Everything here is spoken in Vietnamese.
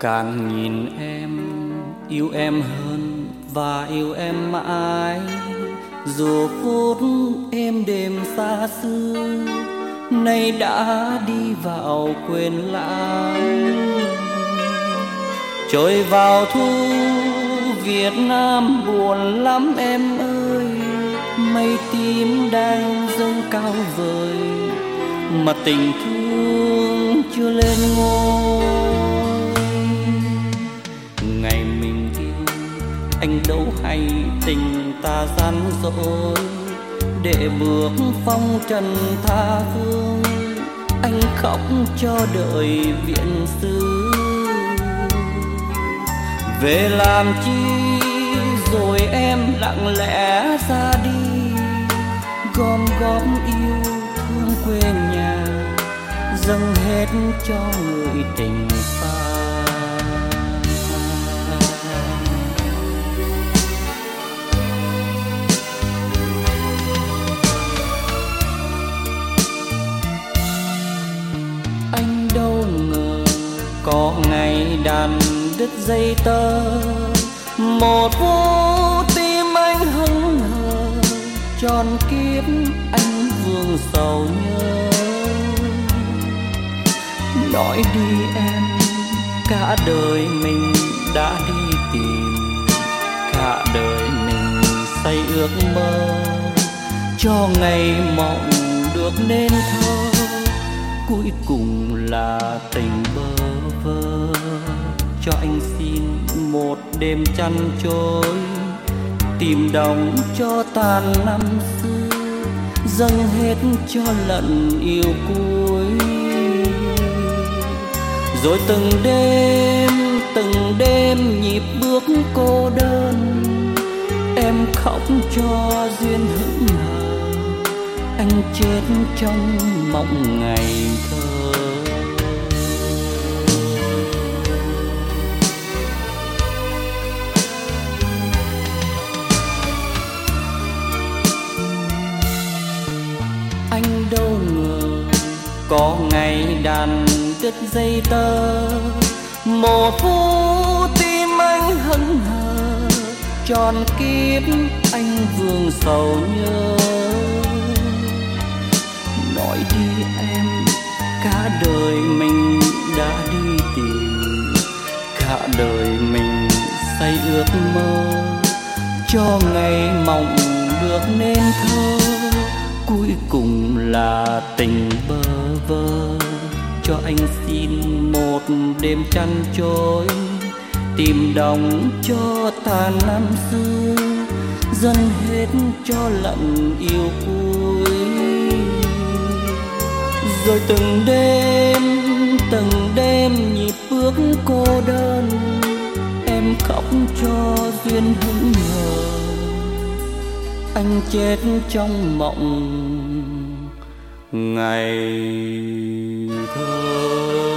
càng nhìn em, yêu em hơn và yêu em mãi. Dù phút êm đềm xa xưa, nay đã đi vào quên lãng. Trôi vào thu Việt Nam buồn lắm em ơi, mây tím đang dâng cao vời mà tình thương chưa lên ngôi. Ngày mình yêu anh đâu hay tình ta gian dối, để bước phong trần tha phương anh khóc cho đời viện xứ. Về làm chi rồi em lặng lẽ ra đi, gom góp yêu thương quê nhà, dâng hết cho người tình xa. Anh đâu ngờ có ngày đàn đứt dây tơ, một phút tim anh hững hờ, tròn kiếp anh vương sầu nhớ. Nói đi em, cả đời mình đã đi tìm, cả đời mình say ước mơ, cho ngày mộng được nên thơ, cuối cùng là tình bơ vơ. Cho anh xin một đêm chăn trôi, tìm đồng cho tàn năm xưa, dâng hết cho lần yêu cuối. Rồi từng đêm nhịp bước cô đơn, em khóc cho duyên hững hờ, anh chết trong mộng ngày thơ. Anh đâu ngờ có ngày đàn đứt dây tơ, một phút tim anh hững hờ, tròn kiếp anh vương sầu nhớ. Nói đi em, cả đời mình đã đi tìm, cả đời mình say ước mơ, cho ngày mộng được nên thơ, cuối cùng là tình bơ vơ. Cho anh xin một đêm chăn trôi, tìm đồng cho tàn năm xưa, dâng hết cho lần yêu cuối. Rồi từng đêm nhịp bước cô đơn, em khóc cho duyên hững hờ, anh chết trong mộng ngày thơ.